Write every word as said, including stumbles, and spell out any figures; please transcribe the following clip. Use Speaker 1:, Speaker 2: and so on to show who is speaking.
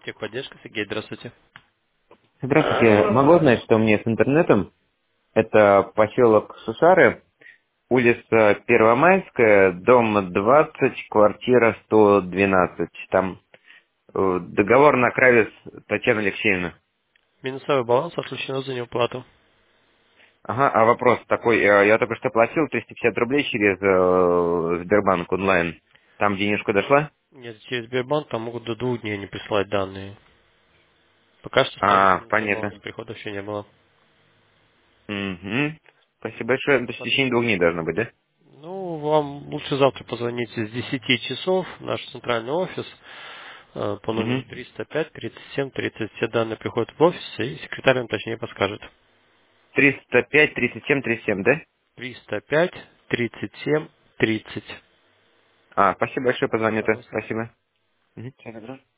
Speaker 1: Техподдержка, Сергей, здравствуйте.
Speaker 2: Здравствуйте. Могу знать, что у меня с интернетом? Это поселок Сусары, улица Первомайская, дом двадцать, квартира сто двенадцать. Там э, договор на Кравец Татьяна Алексеевна.
Speaker 1: Минусовой баланс отключено за неуплату.
Speaker 2: Ага, а вопрос такой. э, Я только что платил триста пятьдесят рублей через э, Сбербанк онлайн. Там денежка дошла?
Speaker 1: Нет, через Сбербанк там могут до двух дней не присылать данные. Пока что статус
Speaker 2: А,
Speaker 1: минусовой баланс
Speaker 2: понятно.
Speaker 1: прихода еще не было.
Speaker 2: Угу. Спасибо большое. То есть в течение двух дней должно быть, да?
Speaker 1: Ну, вам лучше завтра позвонить с десяти часов в наш центральный офис э, по номеру
Speaker 2: Угу.
Speaker 1: триста пять тридцать семь тридцать. Все данные приходят в офис, и секретарь вам точнее подскажет.
Speaker 2: триста пять тридцать семь тридцать семь, да?
Speaker 1: триста пять тридцать семь тридцать.
Speaker 2: А, спасибо большое, позвоню-то.
Speaker 1: Пожалуйста.
Speaker 2: Спасибо. Мгм. Всего доброго.